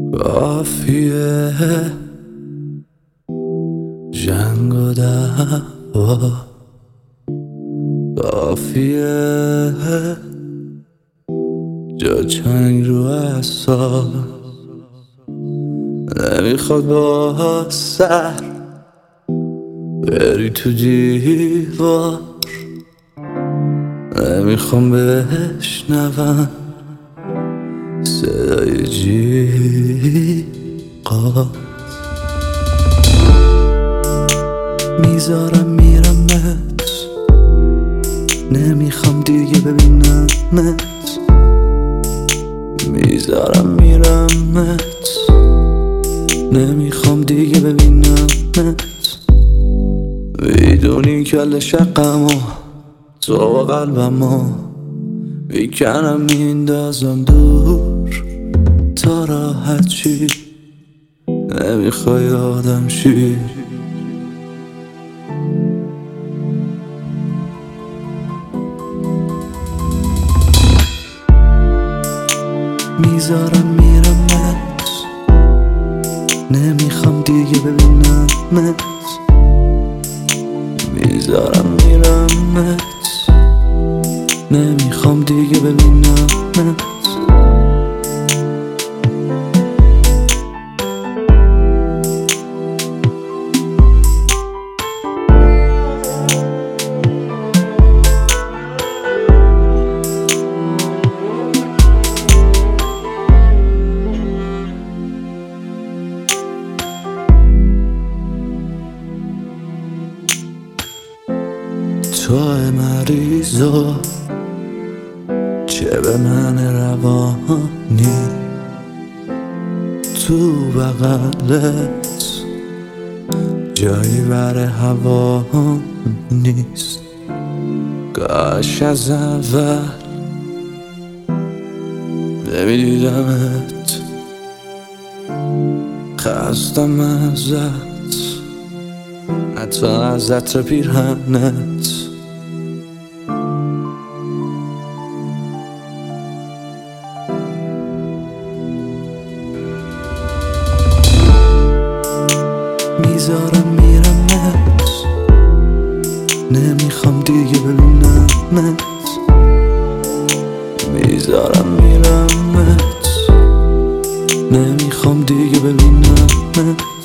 کافیه جنگ و دعوا، کافیه جا چنگ رو اعصاب، نمیخواد با سر بری تو دیوار، نمیخوام بشنوم صدای جیغات، میذارم میرمت، نمیخوام دیگه ببینمت، میذارم میرمت، نمیخوام دیگه ببینمت، میدونی کل شقمو تو و قلبمو میکنم میندازم دور تا راحت چی، نمیخوای آدم شی. میذارم میرمت، نمیخوام دیگه ببینمت، میذارم میرمت، نمیخوام دیگه ببینمت، توی مریضا چه به من روانی، تو بغلت جایی بر هوا نیست، کاش از اول نمیدیدمت، خستم ازت، حتی از عطر پیرهنت، میذارم میرمت، نمیخوام دیگه ببینمت، میذارم میرمت، نمیخوام دیگه ببینمت.